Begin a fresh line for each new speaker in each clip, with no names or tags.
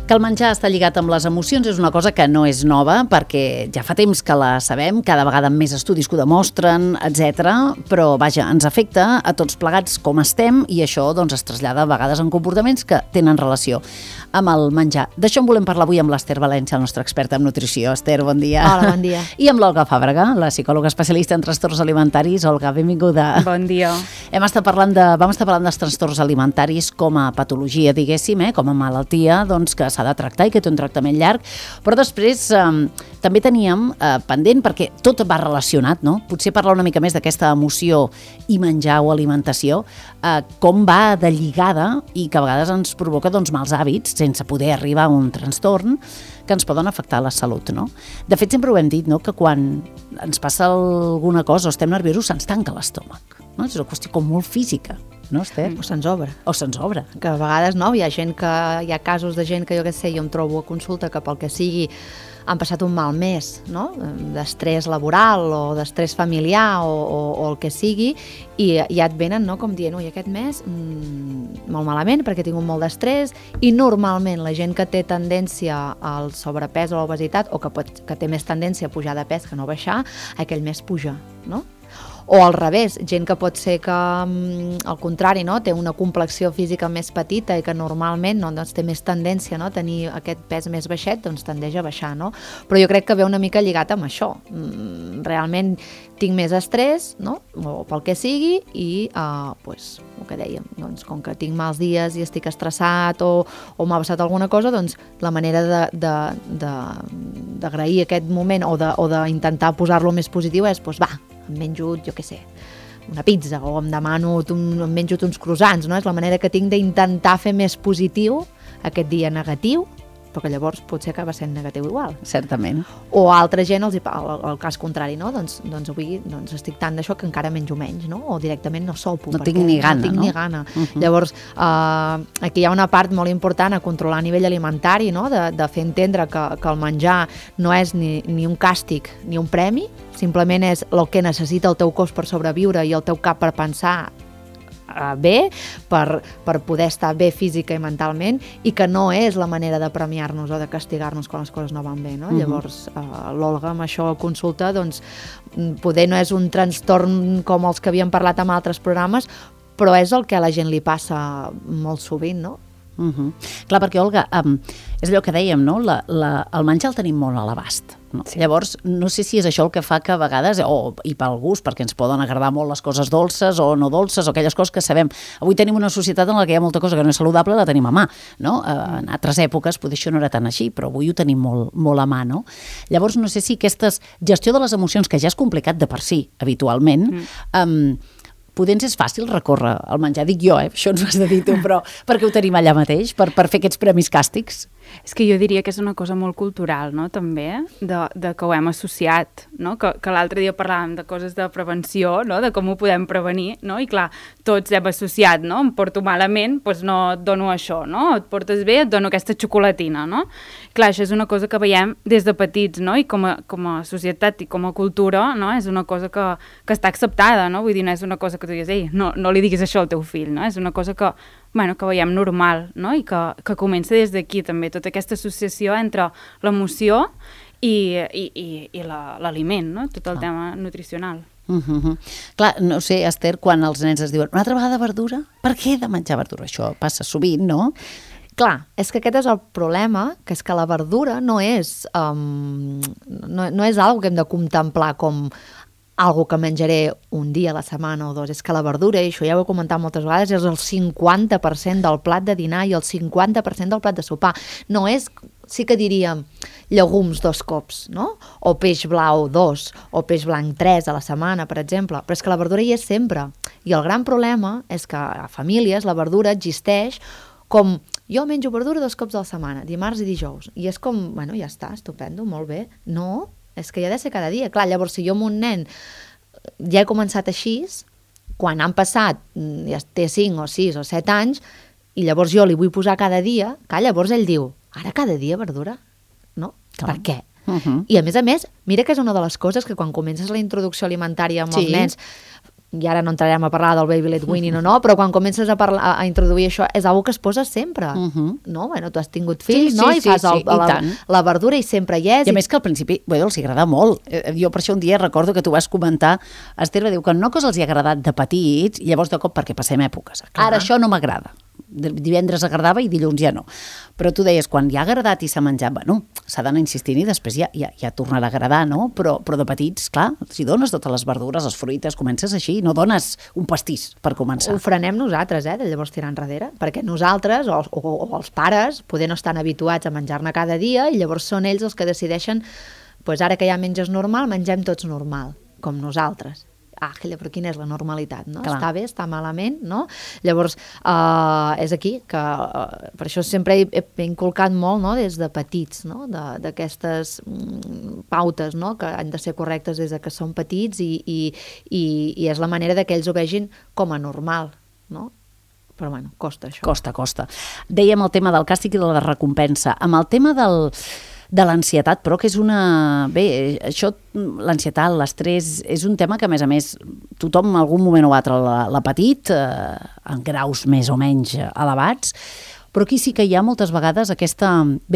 Que el menjar està lligat amb les emocions és una cosa que no és nova, perquè ja fa temps que la sabem, cada vegada amb més estudis que ho demostren, etc. Però, vaja, ens afecta a tots plegats com estem i això doncs, es trasllada a vegades en comportaments que tenen relació amb el menjar. D'això en volem parlar avui amb l'Ester València, la nostra experta en nutrició. Ester, bon dia.
Hola, bon dia.
I amb l'Olga Fàbrega, la psicòloga especialista en trastorns alimentaris. Olga, benvinguda.
Bon dia.
Vam estar parlant dels trastorns alimentaris com a patologia, diguéssim, com a malaltia, doncs, que s'ha de tractar i que té un tractament llarg, però després també teníem pendent, perquè tot va relacionat, no? Potser parlar una mica més d'aquesta emoció i menjar o alimentació, com va de lligada i que a vegades ens provoca doncs, mals hàbits sense poder arribar a un trastorn que ens poden afectar la salut, no? De fet, sempre ho hem dit, no?, que quan ens passa alguna cosa o estem nerviosos se'ns tanca l'estómac, no? És una qüestió com molt física, no, Esther?
O se'ns obre.
O se'ns obre.
Que a vegades no, hi ha casos de gent que jo què sé, jo em trobo a consulta que pel que sigui han passat un mal mes, no?, d'estrès laboral o d'estrès familiar o el que sigui, i ja et venen, no?, com dient, ui, aquest mes molt malament perquè he tingut molt d'estrès, i normalment la gent que té tendència al sobrepès o a l'obesitat o que té més tendència a pujar de pes que no baixar, aquell mes puja, no? O al revés, gent que pot ser que, al contrari, no?, té una complexió física més petita i que normalment no, doncs, té més tendència, no?, a tenir aquest pes més baixet, doncs tendeix a baixar, no? Però jo crec que ve una mica lligat amb això. Realment tinc més estrès, no?, o pel que sigui, i pues, el que dèiem, doncs, com que tinc mals dies i estic estressat o m'ha passat alguna cosa, doncs la manera d'agrair aquest moment o d'intentar posar-lo més positiu és, doncs va, em menjo, jo què sé, una pizza o em menjo uns croissants, no? És la manera que tinc d'intentar fer més positiu aquest dia negatiu, però que llavors potser acaba sent negatiu igual.
Certament.
O a altra gent, el cas contrari, no? Doncs avui estic tant d'això que encara menjo menys, no? O directament no sopo.
No tinc ni gana, no?
Ni gana. Llavors, aquí hi ha una part molt important a controlar a nivell alimentari, no?, de fer entendre que el menjar no és ni un càstig ni un premi, simplement és el que necessita el teu cos per sobreviure i el teu cap per pensar bé, per poder estar bé física i mentalment, i que no és la manera de premiar-nos o de castigar-nos quan les coses no van bé, no? Llavors, l'Olga amb això a consulta, doncs, poder no és un trastorn com els que havíem parlat en altres programes, però és el que a la gent li passa molt sovint, no?
Clar, perquè, Olga, és allò que dèiem, no? El menjar el tenim molt a l'abast, no? Sí. Llavors, no sé si és això el que fa que a vegades, i pel gust, perquè ens poden agradar molt les coses dolces o no dolces, o aquelles coses que sabem. Avui tenim una societat en la que hi ha molta cosa que no és saludable, la tenim a mà, no? En altres èpoques potser això no era tan així, però avui ho tenim molt, molt a mà, no? Llavors, no sé si aquesta gestió de les emocions, que ja és complicat de per si, habitualment, potents és fàcil recórrer al menjar, dic jo, això ens ho has de dir tu, però perquè ho tenim allà mateix, per fer aquests premis càstigs?
És que jo diria que és una cosa molt cultural, no?, també, de que ho hem associat, no?, que l'altre dia parlàvem de coses de prevenció, no?, de com ho podem prevenir, no?, i clar, tots hem associat, no?, em porto malament, doncs no et dono això, no?, et portes bé, et dono aquesta xocolatina, no? Clar, això és una cosa que veiem des de petits, no?, i com a societat i com a cultura, no?, és una cosa que està acceptada, no?, vull dir, no és una cosa que tu digues, ei, no li diguis això al teu fill, no?, és una cosa que veiem normal, no?, i que comença des d'aquí també, tota aquesta associació entre l'emoció i l'aliment, no?, tot el tema nutricional.
Clar, no sé, Esther, quan els nens es diuen una altra vegada verdura? Per què he de menjar verdura? Això passa sovint, no?
Clar, és que aquest és el problema, que és que la verdura no és algo que hem de contemplar com algo que menjaré un dia a la setmana o dos. És que la verdura, i això ja ho he comentat moltes vegades, és el 50% del plat de dinar i el 50% del plat de sopar. No és, sí que diríem, llegums 2 cops, no? O peix blau 2, o peix blanc 3 a la setmana, per exemple. Però és que la verdura hi és sempre. I el gran problema és que a famílies la verdura existeix com jo menjo verdura 2 cops a la setmana, dimarts i dijous. I és com, bueno, ja està, estupendo, molt bé. No, és que hi ha de ser cada dia. Clar, llavors, si jo amb un nen ja he començat així, quan han passat, ja té 5 o 6 o 7 anys, i llavors jo li vull posar cada dia, clar, llavors ell diu, ara cada dia verdura? No? Per què? I a més, mira que és una de les coses que quan comences la introducció alimentària amb els nens, i ara no entrarem a parlar del baby led weaning o no, però quan comences a introduir això, és una que es posa sempre, no? Bueno, tu has tingut fills, no? I fas la verdura i sempre hi és.
I a més que al principi, els agrada molt. Jo per això un dia recordo que tu vas comentar, Esther va dir que no que els hi ha agradat de petits, i llavors de cop perquè passem èpoques. Ara això no m'agrada. Divendres agradava i dilluns ja no. Però tu deies, quan ja ha agradat i s'ha menjat, bueno, s'ha d'anar insistint i després ja tornarà a agradar, no? Però de petits, clar, si dones totes les verdures, les fruites, comences així, no dones un pastís per començar.
Ho frenem nosaltres, de llavors tirar enrere, perquè nosaltres, o els pares, poder no estan habituats a menjar-ne cada dia, i llavors són ells els que decideixen, doncs ara que ja menges normal, mengem tots normal, com nosaltres. Però quina és la normalitat, no? Clar. Està bé, està malament, no? Llavors, és aquí que per això sempre he inculcat molt, no? Des de petits, no? D'aquestes pautes, no? Que han de ser correctes des de que són petits i és la manera que ells ho vegin com a normal, no? Però bueno, costa això.
Costa. Dèiem el tema del càstig i de la recompensa. Amb el tema de l'ansietat, però que és una... Bé, això, l'ansietat, l'estrès, és un tema que, a més, tothom en algun moment o altre l'ha patit, en graus més o menys elevats, però aquí sí que hi ha moltes vegades aquesta,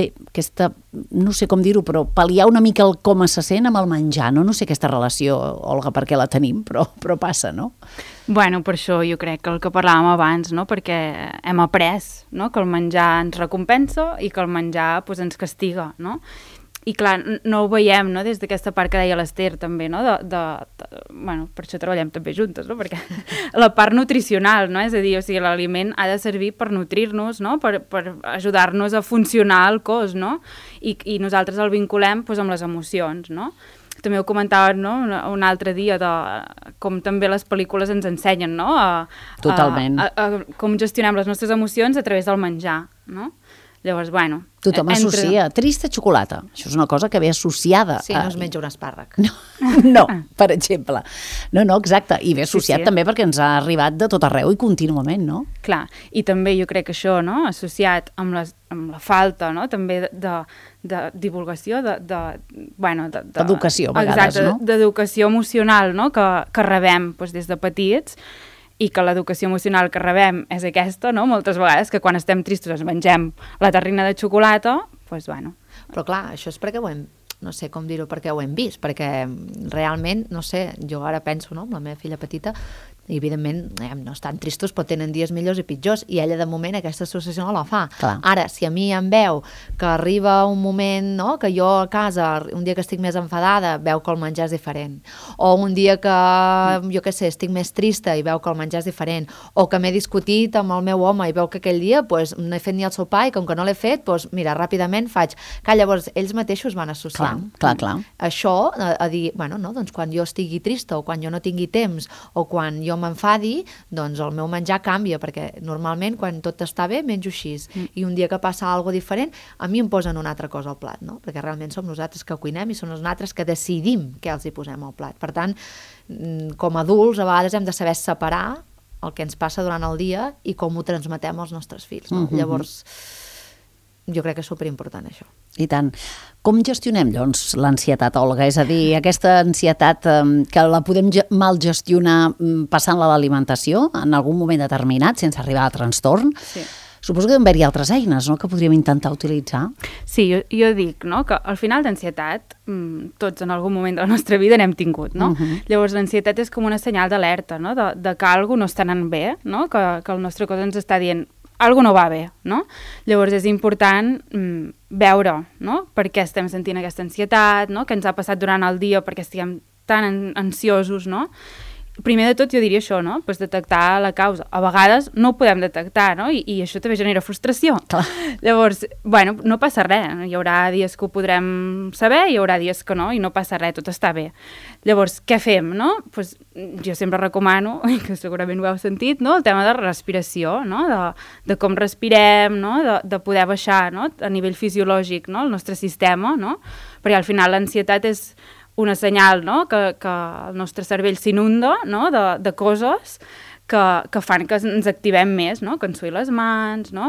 no sé com dir-ho, però pal·liar una mica el com se sent amb el menjar, no? No sé aquesta relació, Olga, per què la tenim, però passa, no?
Bueno, per això jo crec que el que parlàvem abans, no? Perquè hem après, no? Que el menjar ens recompensa i que el menjar pues, ens castiga, no? I clar, no ho veiem, no? Des d'aquesta part que deia l'Esther també, no? Bueno, per això treballem també juntes, no? Perquè la part nutricional, no? És a dir, o sigui, l'aliment ha de servir per nutrir-nos, no? Per ajudar-nos a funcionar el cos, no? I nosaltres el vinculem pues, amb les emocions, no? També ho comentaven, no? Un altre dia de com també les pel·lícules ens ensenyen, no?
Totalment.
Com gestionem les nostres emocions a través del menjar, no? Llavors, bueno...
Tothom associa trista xocolata. Això és una cosa que ve associada.
Sí, no es menja un espàrrec.
No, per exemple. No, exacte. I ve associat també perquè ens ha arribat de tot arreu i contínuament, no?
Clar, i també jo crec que això, no? Associat amb la falta, no? També de divulgació,
d'educació, a vegades,
exacte,
no?
D'educació emocional, no? Que rebem doncs, des de petits, i que l'educació emocional que rebem és aquesta, no? Moltes vegades que quan estem tristos ens mengem la terrina de xocolata, doncs bueno.
Però clar, això és perquè ho hem, no sé com dir-ho, perquè ho hem vist, perquè realment, no sé, jo ara penso, no?, amb la meva filla petita, i evidentment no estan tristos però tenen dies millors i pitjors i ella de moment aquesta associació no la fa.
Clar.
Ara, si a mi em veu que arriba un moment, no?, que jo a casa, un dia que estic més enfadada, veu que el menjar és diferent, o un dia que, jo què sé, estic més trista i veu que el menjar és diferent, o que m'he discutit amb el meu home i veu que aquell dia pues, no he fet ni el sopar i com que no l'he fet, pues, mira, ràpidament faig, que llavors ells mateixos van associant.
Clar.
Això, a dir, bueno, no, doncs quan jo estigui trista o quan jo no tingui temps o quan jo m'enfadi, doncs el meu menjar canvia, perquè normalment quan tot està bé menjo així, i un dia que passa alguna cosa diferent, a mi em posen una altra cosa al plat, no? Perquè realment som nosaltres que cuinem i som nosaltres que decidim què els hi posem al plat. Per tant, com a adults, a vegades hem de saber separar el que ens passa durant el dia i com ho transmetem als nostres fills, no? Llavors, jo crec que és superimportant això.
I tant. Com gestionem, doncs, l'ansietat, Olga? És a dir, aquesta ansietat que la podem mal gestionar passant-la a l'alimentació en algun moment determinat, sense arribar a trastorn?
Sí.
Suposo que deuen haver-hi altres eines, no?, que podríem intentar utilitzar.
Sí, jo dic, no?, que al final d'ansietat tots en algun moment de la nostra vida n'hem tingut, no? Llavors l'ansietat és com una senyal d'alerta, no?, de que alguna cosa no està anant bé, no?, que el nostre cos ens està dient alguna no va bé, no? Llavors és important veure, no?, per què estem sentint aquesta ansietat, no?, què ens ha passat durant el dia perquè estiguem tan ansiosos, no? Primer de tot jo diria això, no?, pues detectar la causa. A vegades no ho podem detectar, no?, i això també genera frustració.
Clar.
Llavors, bueno, no passa res, hi haurà dies que ho podrem saber, hi haurà dies que no, i no passa res, tot està bé. Llavors, què fem, no? Pues jo sempre recomano, i que segurament ho heu sentit, no?, el tema de respiració, no?, de com respirem, no?, de poder baixar, no?, a nivell fisiològic, no?, el nostre sistema, no?, perquè al final l'ansietat és una senyal, no?, que el nostre cervell s'inunda, no?, de coses que fan que ens activem més, no?, que ens suï les mans, no?,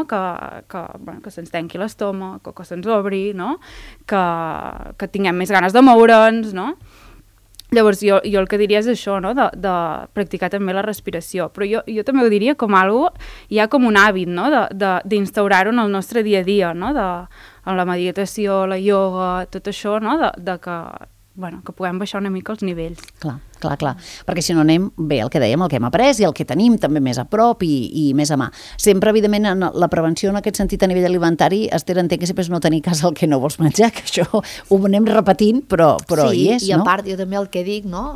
que se'ns tanqui l'estómac, que se'ns obri, no?, que tinguem més ganes de moure'ns, no? Llavors, jo el que diria és això, no? De practicar també la respiració. Però jo també ho diria com algo, ja com un hàbit, no? D'instaurar-ho en el nostre dia a dia, no? En la meditació, la ioga, tot això, no? Que puguem baixar una mica els nivells.
Clar. Perquè si no anem bé el que dèiem, el que hem après i el que tenim també més a prop i més a mà. Sempre, evidentment, en la prevenció en aquest sentit a nivell alimentari, Esther, entenc que sempre és no tenir cas el que no vols menjar, que això ho anem repetint, però hi és, no?
Sí, i a part, jo també el que dic, no?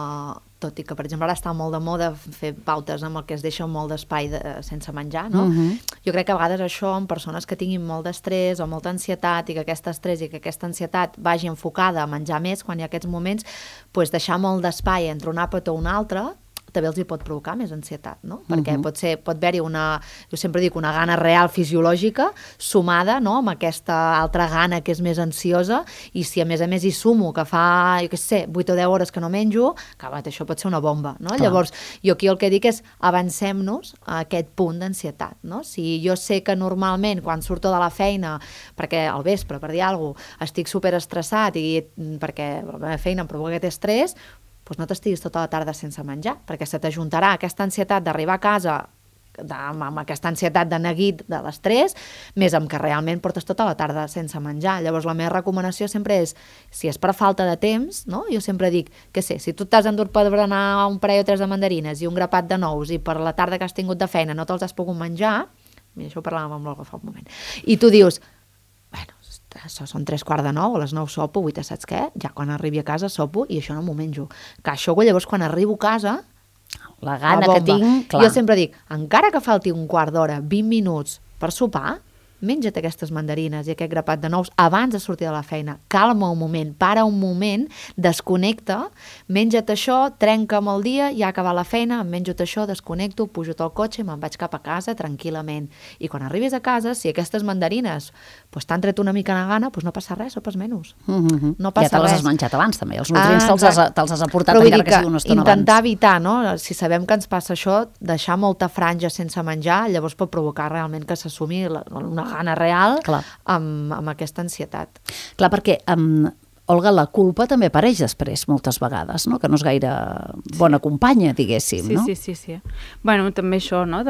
Tot i que, per exemple, ara està molt de moda fer pautes amb el que es deixa molt d'espai sense menjar, no? Jo crec que a vegades això, en persones que tinguin molt d'estrès o molta ansietat i que aquest estrès i que aquesta ansietat vagi enfocada a menjar més quan hi ha aquests moments, doncs deixar molt d'espai entre un àpat o un altre també els hi pot provocar més ansietat, no? Perquè pot haver-hi jo sempre dic, una gana real fisiològica sumada, no?, amb aquesta altra gana que és més ansiosa, i si a més hi sumo que fa, jo què sé, 8 o 10 hores que no menjo, això pot ser una bomba, no? Clar. Llavors, jo aquí el que dic és avancem-nos a aquest punt d'ansietat, no? Si jo sé que normalment quan surto de la feina, perquè al vespre, per dir alguna cosa, estic superestressat i perquè la meva feina em provoca aquest estrès, doncs no t'estiguis tota la tarda sense menjar, perquè se t'ajuntarà aquesta ansietat d'arribar a casa amb aquesta ansietat de neguit de l'estrès, més amb que realment portes tota la tarda sense menjar. Llavors la meva recomanació sempre és, si és per falta de temps, no? Jo sempre dic, que sé, si tu t'has endut per berenar un parell o 3 de mandarines i un grapat de nous i per la tarda que has tingut de feina no te'ls has pogut menjar, mira, això ho parlàvem amb l'Olga fa un moment, i tu dius, bueno, això són 3:15, a les 9 sopo, 8, saps què? Ja quan arribi a casa sopo i això no m'ho menjo. Que això, llavors, quan arribo a casa,
la gana que tinc, clar.
Jo sempre dic, encara que falti un quart d'hora, 20 minuts per sopar, menja't aquestes mandarines i aquest grapat de nous abans de sortir de la feina. Calma un moment, para un moment, desconnecta, menja't això, trenca'm el dia, ja ha acabat la feina, em menjo això, desconnecto, pujo al cotxe i me'n vaig cap a casa tranquil·lament. I quan arribis a casa, si aquestes mandarines t'han tret una mica la gana, no passa res, sopes menys. No passa res.
Ja te les has menjat abans, també. Els nutrients te'ls has aportat encara que sigui una estona abans.
Intentar evitar, no? Si sabem que ens passa això, deixar molta franja sense menjar, llavors pot provocar realment que s'assumi una gana real amb aquesta ansietat.
Clar, perquè, Olga, la culpa també apareix després moltes vegades, no? Que no és gaire bona companya, diguéssim, no?
Sí. Bueno, també això, no?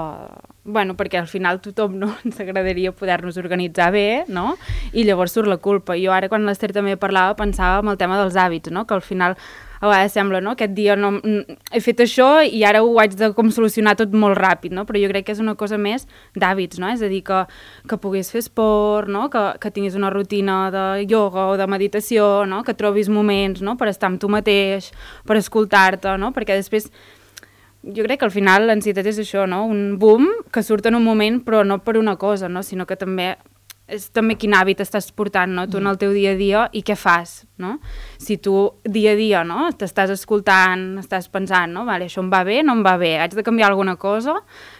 Bueno, perquè al final tothom, no, ens agradaria poder-nos organitzar bé, no? I llavors surt la culpa. Jo ara, quan l'Esther també parlava, pensava en el tema dels hàbits, no? Que al final a vegades sembla, no?, aquest dia no, he fet això i ara ho haig de com solucionar tot molt ràpid, no? Però jo crec que és una cosa més d'hàbits, no? És a dir, que puguis fer esport, no? Que tinguis una rutina de ioga o de meditació, no? Que trobis moments, no?, per estar amb tu mateix, per escoltar-te, no? Perquè després jo crec que al final l'ansietat és això, no? Un boom que surt en un moment, però no per una cosa, no? Sinó que també és també quin hàbit estàs portant, no? Tu en el teu dia a dia i què fas, no? Si tu dia a dia, no?, t'estàs escoltant, estàs pensant, no? Vale, això em va bé, no em va bé, haig de canviar alguna cosa,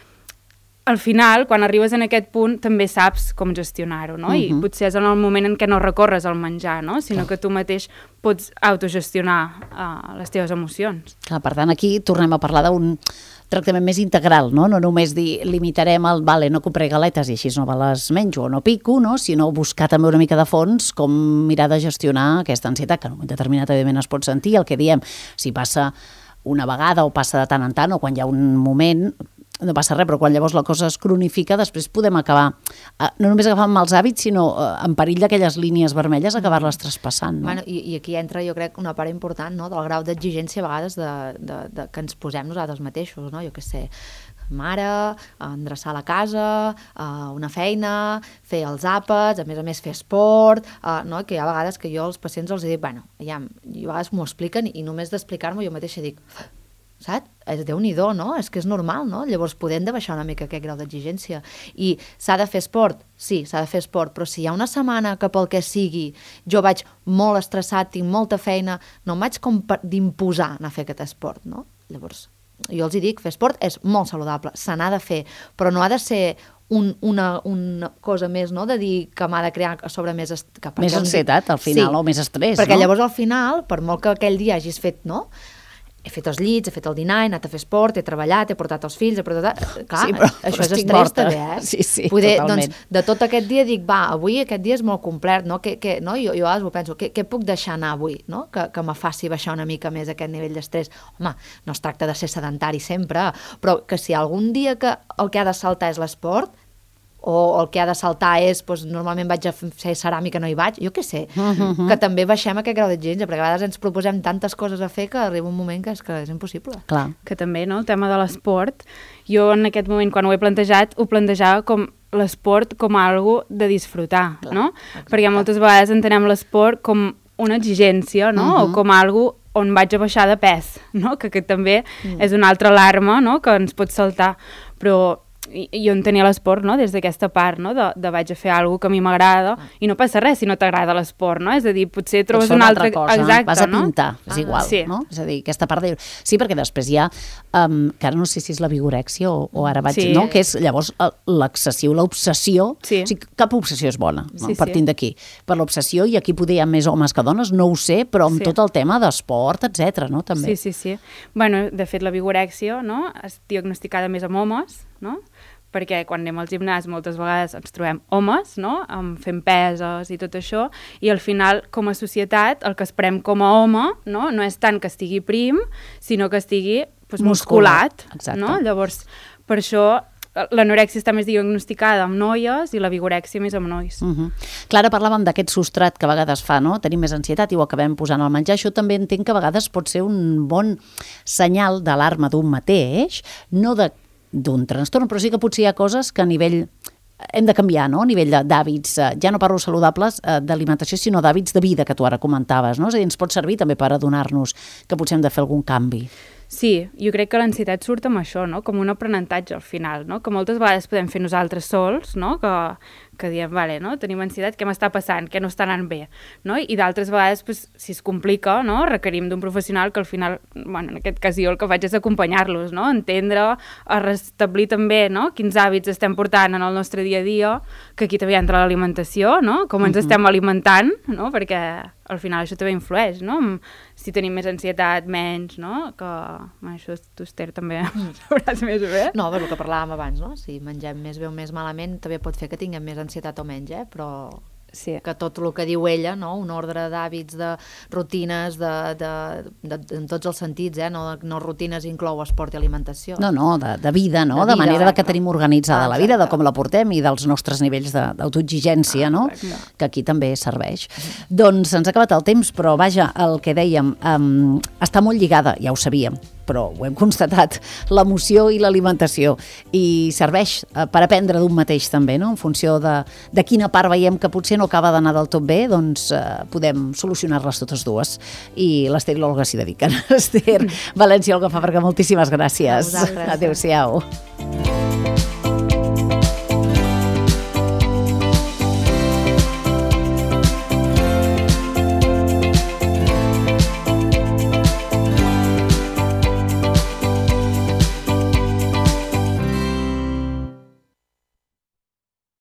al final, quan arribes en aquest punt, també saps com gestionar-ho, no? I potser és en el moment en què no recorres al menjar, no? Sinó que tu mateix pots autogestionar les teves emocions.
Clar, per tant, aquí tornem a parlar d'un tractament més integral, no? No només dir, limitarem el, no compré galetes i així no me les menjo o no pico, no? Sinó buscar també una mica de fons com mirar de gestionar aquesta ansietat, que en un moment determinat, evidentment, es pot sentir, el que diem, si passa una vegada o passa de tant en tant o quan hi ha un moment, no passa res, però quan llavors la cosa es cronifica, després podem acabar, no només agafant mals hàbits, sinó en perill d'aquelles línies vermelles, acabar-les traspassant. No?
Bueno, i aquí entra, jo crec, una part important, no?, del grau d'exigència a vegades que ens posem nosaltres mateixos, no? Jo què sé, mare, endreçar la casa, una feina, fer els àpats, a més fer esport, no? Que hi ha vegades que jo als pacients els dic, bueno, ja, i a vegades m'ho expliquen i només d'explicar-m'ho jo mateixa dic, saps? Déu-n'hi-do, no? És que és normal, no? Llavors podem de baixar una mica aquest grau d'exigència. I s'ha de fer esport? Sí, s'ha de fer esport, però si hi ha una setmana que pel que sigui jo vaig molt estressat, tinc molta feina, no em vaig com d'imposar anar a fer aquest esport, no? Llavors, jo els dic, fer esport és molt saludable, se n'ha de fer, però no ha de ser una cosa més, no?, de dir que m'ha de crear a sobre més
ansietat, al final, o més estrès,
perquè
no?
Llavors al final, per molt que aquell dia hagis fet, no?, he fet els llits, he fet el dinar, he anat a fer esport, he treballat, he portat els fills, clar,
sí, però
això és
estic
estrès
morta.
també,
Sí,
Poder,
totalment.
doncs, de tot aquest dia dic, avui aquest dia és molt complet, no? No? Jo a vegades ho penso, què puc deixar anar avui, no? Que me faci baixar una mica més aquest nivell d'estrès? Home, no es tracta de ser sedentari sempre, però que si algun dia que el que ha de saltar és l'esport, o el que ha de saltar és, doncs, normalment vaig a fer ceràmica, no hi vaig, jo què sé, que també baixem aquest grau d'exigència, perquè a vegades ens proposem tantes coses a fer que arriba un moment que és impossible.
Clar.
Que també, no?, el tema de l'esport, jo en aquest moment, quan ho he plantejat, ho plantejava com l'esport com algo de disfrutar, no? Perquè moltes vegades entenem l'esport com una exigència, no? O com algo on vaig a baixar de pes, no? Que també és una altra alarma, no?, que ens pot saltar, però jo entenia l'esport, no?, des d'aquesta part, no?, de vaig a fer alguna que a mi m'agrada, i no passa res si no t'agrada l'esport, no?, és a dir, potser trobes una altra
cosa,
exacte,
vas a
no?
pintar, és igual,
sí.
no? És a dir, aquesta part de... Sí, perquè després hi ha, que ara no sé si és la vigorèxia o ara vaig...
Sí.
No? Que és llavors l'excessiu, l'obsessió,
Sí.
o sigui, cap obsessió és bona, no?
Sí,
Partint d'aquí. Per l'obsessió, i aquí poder hi ha més homes que dones, no ho sé, però amb tot el tema d'esport, etc, no? També.
Sí. Bueno, de fet, la vigorèxia, no?, és diagnosticada més amb homes, no?, perquè quan anem al gimnàs moltes vegades ens trobem homes, no?, fent peses i tot això, i al final, com a societat, el que esperem com a home, no és tant que estigui prim, sinó que estigui musculat,
exacte.
no? Llavors, per això l'anorèxia està més diagnosticada amb noies i la vigorèxia més amb nois.
Clara, parlàvem d'aquest substrat que a vegades fa, no? Tenim més ansietat i ho acabem posant al menjar. Això també entenc que a vegades pot ser un bon senyal d'alarma d'un mateix, no d'un trastorn, però sí que potser hi ha coses que a nivell hem de canviar, no?, a nivell d'hàbits, ja no parlo saludables d'alimentació, sinó d'hàbits de vida, que tu ara comentaves, no? És a dir, ens pot servir també per adonar-nos que potser hem de fer algun canvi.
Sí, jo crec que l'ansietat surt amb això, no?, com un aprenentatge al final, no?, que moltes vegades podem fer nosaltres sols, no?, que diem, vale, no?, tenim ansietat, què m'està passant, què no està anant bé, no?, i d'altres vegades, pues, si es complica, no?, requerim d'un professional que al final, bueno, en aquest cas jo el que faig és acompanyar-los, no?, entendre, a restablir també, no?, quins hàbits estem portant en el nostre dia a dia, que aquí també entra l'alimentació, no?, com ens estem alimentant, no?, perquè al final això també influeix, no?, si tenim més ansietat, menys, no?, que això tu, Esther, també sabràs més bé.
No, però el que parlàvem abans, no? Si mengem més bé o més malament, també pot fer que tinguem més ansietat o menys, però
sí,
que tot el que diu ella, no? Un ordre d'hàbits, de rutines, en tots els sentits, no rutines inclou esport i alimentació.
No, de vida, no? De manera que tenim organitzada la vida, de com la portem i dels nostres nivells d'autoexigència, no? Que aquí també serveix. Doncs ens ha acabat el temps, però vaja, el que dèiem, està molt lligada, ja ho sabíem, però ho hem constatat, l'emoció i l'alimentació, i serveix per aprendre d'un mateix també, no? En funció de quina part veiem que potser no acaba d'anar del tot bé, doncs podem solucionar-les totes dues, i l'Esther i l'Olga s'hi dediquen. Esther València, Olga Fàbrega, moltíssimes gràcies.
A vosaltres.
Adéu-siau.